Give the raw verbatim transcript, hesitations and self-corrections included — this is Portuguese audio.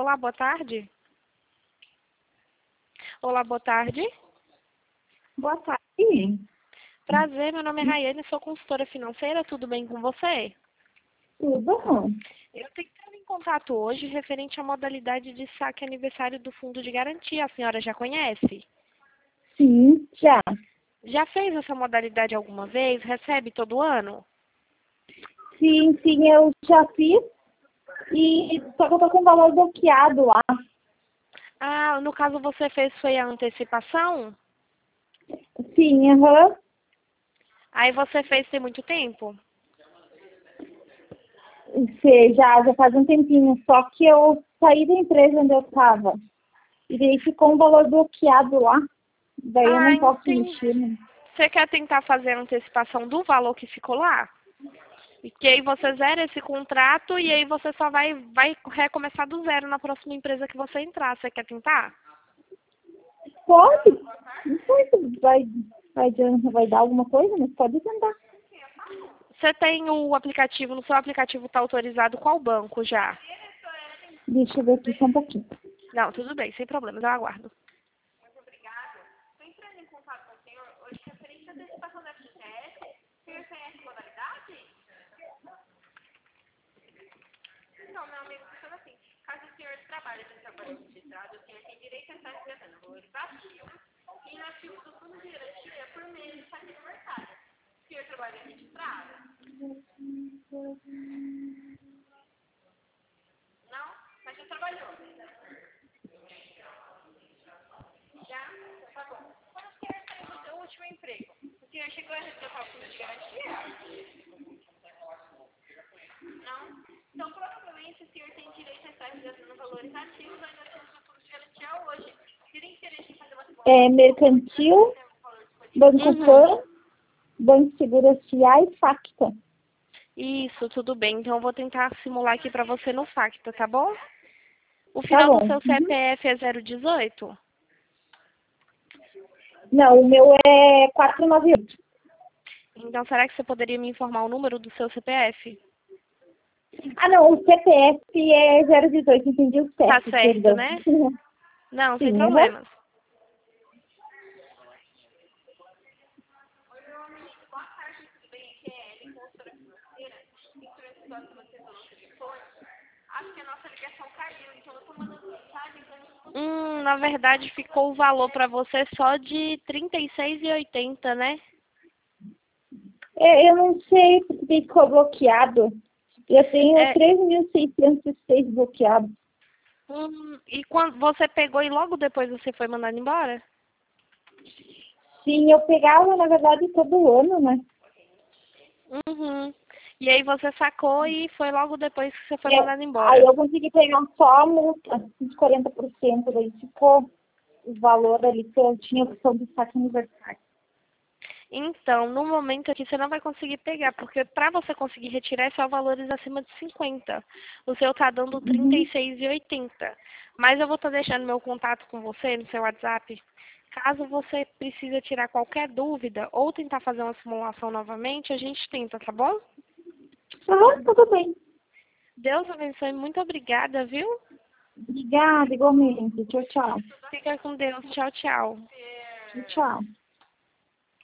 Olá, boa tarde. Olá, boa tarde. Boa tarde. Prazer, meu nome é Rayane, sou consultora financeira, tudo bem com você? Tudo bom? Eu tenho entrado em contato hoje referente à modalidade de saque aniversário do Fundo de Garantia. A senhora já conhece? Sim, já. Já fez essa modalidade alguma vez? Recebe todo ano? Sim, sim, eu já fiz. E só que eu tô com o valor bloqueado lá. Ah, no caso você fez foi a antecipação? Sim, aham. Aí você fez tem muito tempo? Você já, já faz um tempinho. Só que eu saí da empresa onde eu tava. E daí ficou um valor bloqueado lá. Daí eu Ah, não posso entendi. mexer, né? Você quer tentar fazer a antecipação do valor que ficou lá? E que aí você zera esse contrato e aí você só vai, vai recomeçar do zero na próxima empresa que você entrar. Você quer tentar? Pode. Não sei se vai, vai, adianta- vai dar alguma coisa, mas pode tentar. Você tem o aplicativo, no seu aplicativo está autorizado qual banco já? Deixa eu ver aqui só um pouquinho. Não, tudo bem, sem problemas, eu aguardo. É mercantil, Banco Uhum. Pan, Banco Seguro-Social e Facta. Isso, tudo bem. Então eu vou tentar simular aqui para você no Facta, tá bom? O Tá final do bom. seu Uhum. C P F é zero dezoito? Não, o meu é quatrocentos e noventa e oito. Então será que você poderia me informar o número do seu C P F? Ah, não, o C P F é zero dezoito, entendi o Tá C E P, certo, perdão. né? Não, sem Sim, aham. problemas. Hum, na verdade ficou o valor para você só de trinta e seis reais e oitenta centavos, né? É, eu não sei porque ficou bloqueado. Eu tenho É, treze mil seiscentos e seis bloqueado. hum, e quando você pegou e logo depois você foi mandado embora? Sim, eu pegava, na verdade, todo ano, né? Uhum. E aí você sacou e foi logo depois que você foi É, mandado aí embora. eu consegui pegar só a multa de quarenta por cento, daí ficou o valor ali que eu tinha opção de saque aniversário. Então, no momento aqui você não vai conseguir pegar, porque para você conseguir retirar é só valores acima de cinquenta. O seu tá dando trinta e Uhum. seis reais e oitenta centavos. Mas eu vou estar deixando meu contato com você no seu WhatsApp. Caso você precise tirar qualquer dúvida ou tentar fazer uma simulação novamente, a gente tenta, tá bom? Ah, tudo bem. Deus abençoe, muito obrigada, viu? Obrigada, igualmente. Tchau, tchau. Fica com Deus. Tchau, tchau. Tchau.